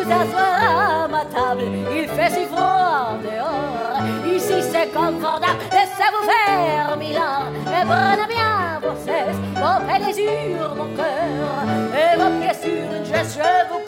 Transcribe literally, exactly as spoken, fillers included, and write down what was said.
s'asseoir à ma table. Il fait si froid dehors. Ici c'est confortable. Laissez-vous faire, milord. Et prenez bien vos cesses, vos pédés sur mon cœur. Et vos pieds sur une chaise, je vous